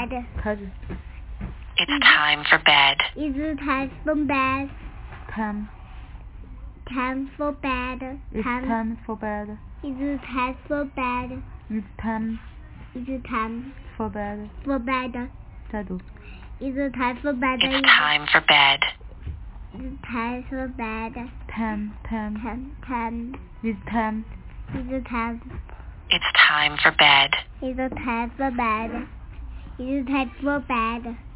bed. 开始。 It's time for bed. It's time for bed. Time. Time for bed. It's time for bed. It's time for bed. It's time It's time for bed. for bed. 再读。 It's time for bed. It's time for bed. It's time for bed. Time. Time. It's time. It's time. It's time for bed. It's time for bed. It's time for bed.